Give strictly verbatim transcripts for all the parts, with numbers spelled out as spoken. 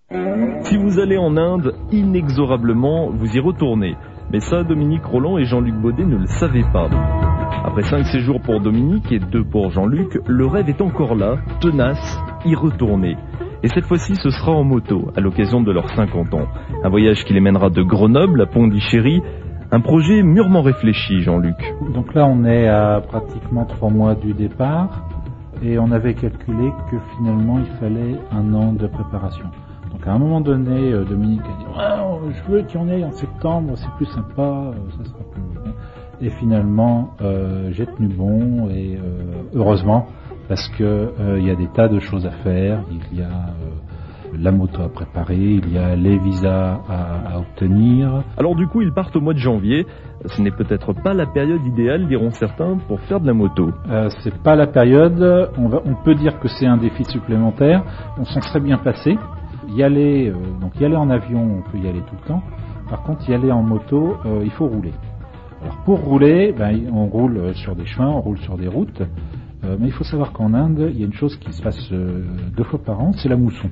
Si vous allez en Inde, inexorablement, vous y retournez. Mais ça, Dominique Rolland et Jean-Luc Baudet ne le savaient pas. Après cinq séjours pour Dominique et deux pour Jean-Luc, le rêve est encore là, tenace, y retourner. Et cette fois-ci, ce sera en moto, à l'occasion de leurs cinquante ans. Un voyage qui les mènera de Grenoble à Pondichéry. Un projet mûrement réfléchi, Jean-Luc. Donc là, on est à pratiquement trois mois du départ. Et on avait calculé que finalement, il fallait un an de préparation. Donc à un moment donné, Dominique a dit ouais, « Je veux qu'il y en ait en septembre, c'est plus sympa, ça sera plus bien. » Et finalement, euh, j'ai tenu bon, et euh, heureusement, parce que euh, il y a des tas de choses à faire. Il y a euh, la moto à préparer, il y a les visas à, à obtenir. Alors du coup, ils partent au mois de janvier. Ce n'est peut-être pas la période idéale, diront certains, pour faire de la moto. Euh, c'est pas la période. On, va, on peut dire que c'est un défi supplémentaire. On s'en serait bien passé. Y aller, euh, donc y aller en avion, on peut y aller tout le temps. Par contre, y aller en moto, euh, il faut rouler. Alors pour rouler, ben, on roule sur des chemins, on roule sur des routes. Euh, mais il faut savoir qu'en Inde, il y a une chose qui se passe euh, deux fois par an, c'est la mousson.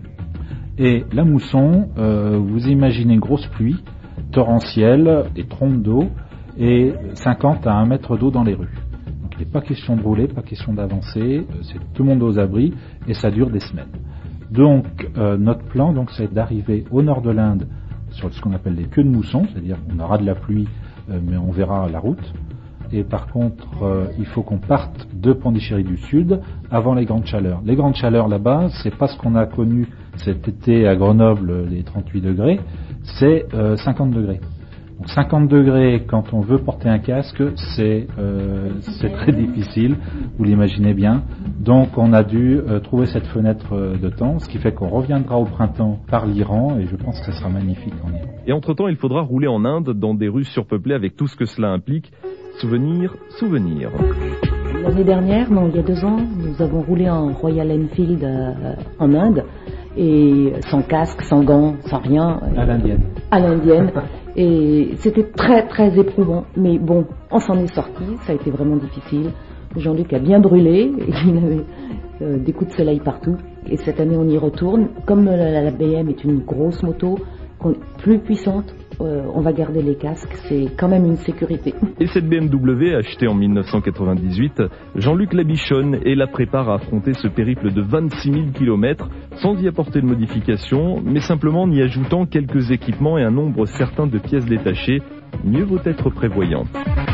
Et la mousson, euh, vous imaginez une grosse pluie torrentielle, des trompes d'eau et cinquante à un mètre d'eau dans les rues. Donc il n'est pas question de rouler, pas question d'avancer, c'est tout le monde aux abris et ça dure des semaines. Donc euh, notre plan, donc, c'est d'arriver au nord de l'Inde sur ce qu'on appelle les queues de mousson, c'est-à-dire on aura de la pluie, euh, mais on verra la route. Et par contre, euh, il faut qu'on parte de Pondichéry du Sud avant les grandes chaleurs. Les grandes chaleurs là-bas, c'est pas ce qu'on a connu cet été à Grenoble, les trente-huit degrés, c'est euh, cinquante degrés. Donc cinquante degrés, quand on veut porter un casque, c'est euh, c'est très difficile, vous l'imaginez bien. Donc on a dû euh, trouver cette fenêtre de temps, ce qui fait qu'on reviendra au printemps par l'Iran, et je pense que ça sera magnifique en Iran. Et entre-temps, il faudra rouler en Inde, dans des rues surpeuplées avec tout ce que cela implique. Souvenir, souvenir. L'année dernière, non, il y a deux ans, nous avons roulé en Royal Enfield euh, en Inde, et sans casque, sans gants, sans rien. À l'indienne. À l'indienne. Et c'était très très éprouvant. Mais bon, on s'en est sorti, ça a été vraiment difficile. Jean-Luc a bien brûlé, il avait euh, des coups de soleil partout. Et cette année, on y retourne. Comme la, la B M est une grosse moto, plus puissante, euh, on va garder les casques, c'est quand même une sécurité. Et cette B M W, achetée en mille neuf cent quatre-vingt-dix-huit, Jean-Luc la bichonne et la prépare à affronter ce périple de vingt-six mille kilomètres, sans y apporter de modifications, mais simplement en y ajoutant quelques équipements et un nombre certain de pièces détachées. Mieux vaut être prévoyant.